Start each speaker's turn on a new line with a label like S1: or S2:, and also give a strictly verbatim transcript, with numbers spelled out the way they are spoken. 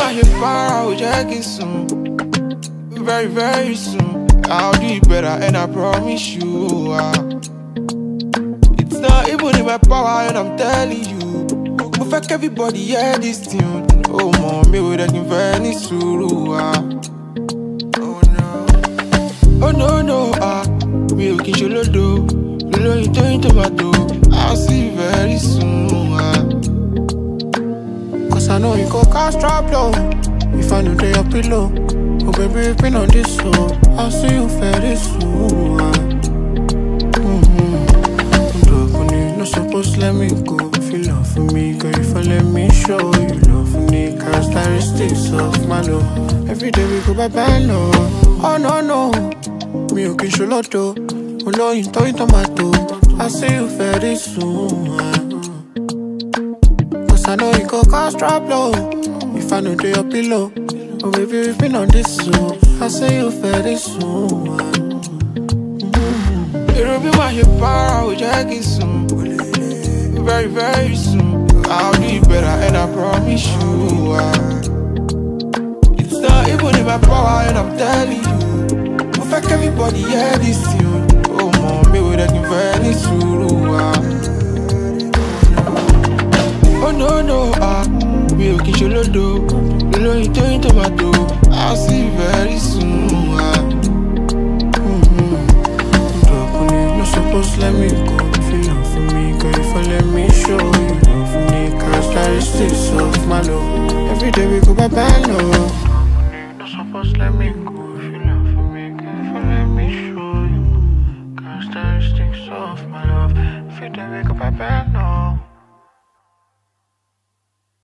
S1: my hip fire, Jackie soon. Very, very soon. I'll do it better, and I promise you. Uh, it's not even in my power, and I'm telling you. But fuck everybody, yeah, this tune. Oh, mom, me with a very suru. Uh. Oh, no. Oh, no, no. Ah, uh, me okay, sholo do. Lolo, you turn tomato. I'll see you very soon. Uh. Cause I know you go cast drop low. If I know they your pillow. Oh baby, you've been on this so I'll see you very soon. Mm-hmm. No supposed to let me go. If you love for me, girl, if I let me show you love for me. Characteristics of my love. Every day we go by bad love. Oh no, no. Me okay, sholoto. Oh no, you toy tomato. I'll see you very soon. Cause I know you go cast drop low. If I know they your pillow. Oh baby, we've been on this so I'll see you very soon. Mm-hmm. It'll be my hip fire, Jackie soon. Very, very soon. I'll do it better, and I promise you. Uh, it's not even in my power, and I'm telling you. But fuck everybody, yeah, this tune. Oh, mom, me with a very suru. Oh, no, no, ah. Uh, me okay, sholo do. Lolo, you turn tomato. I'll see you very soon. Uh. Mm-hmm. No supposed to let me go. If you love for me, girl, if I let me show you love for me. Characteristics of my love. Every day we go by bad love. No supposed to let me go. If you love for me, girl, if I let me show you characteristics of my love. Every day we go by bad love.